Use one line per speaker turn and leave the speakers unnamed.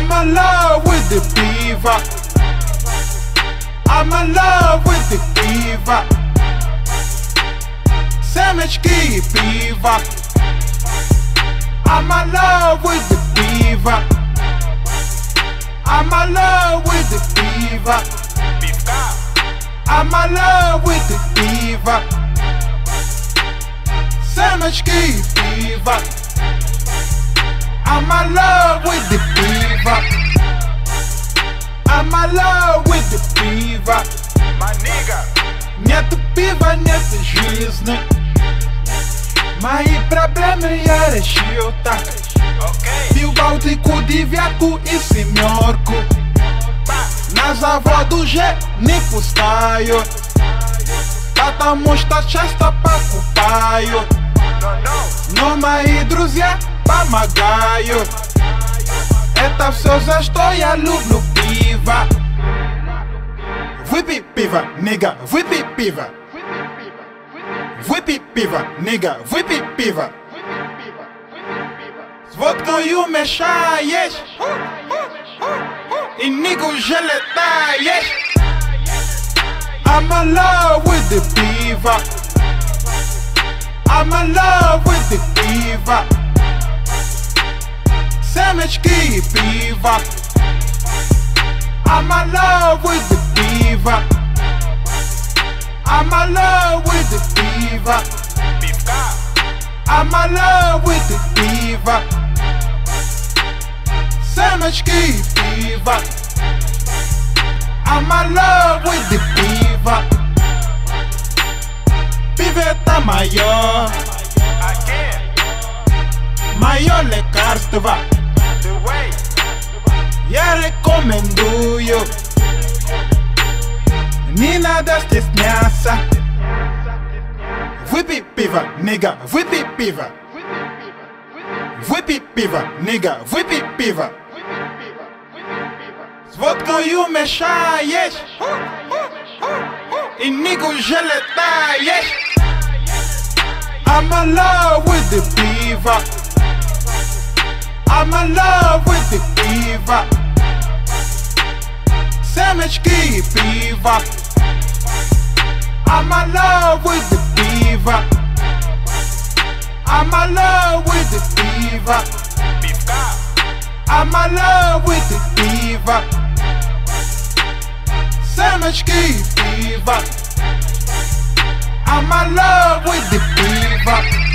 I'm in love with the diva. I'm in love with the diva. Semečki piva. I'm in love with the diva. I'm in love with the diva. I'm in love with the diva. Semečki piva. I'm in love with the diva. I'm in love with the diva.
My nigga.
Нет пива, нет жизни. Мои проблемы я решил так. Пил Балтику, девятку и семерку. На заводу же не пускают, потому что часто покупают. Но мои друзья помогают. Это все, за что я люблю пиво. Выпей пиво, нига, выпей пиво. Выпей пиво, нига, выпей пиво. С водкою мешаешь и нигу же летаешь. I'm in love with the diva. I'm in love with the diva. Semečki piva. I'm in love with the diva. I'm in love with the diva. I'm in love with the diva. Semečki piva. I'm in love with the diva. Пивета мое, мое лекарство. Я рекомендую. Не надо стесняться. Выпей пиво, нига, выпей пиво. Выпей пиво, нига, выпей пиво. С водкою мешаешь и нигу же летаешь. I'm in love with the diva. I'm in love with the diva. Semečki piva. I'm in love with the diva. I'm in love with the diva. I'm in love with the diva. Semečki piva. I'm in love with the diva.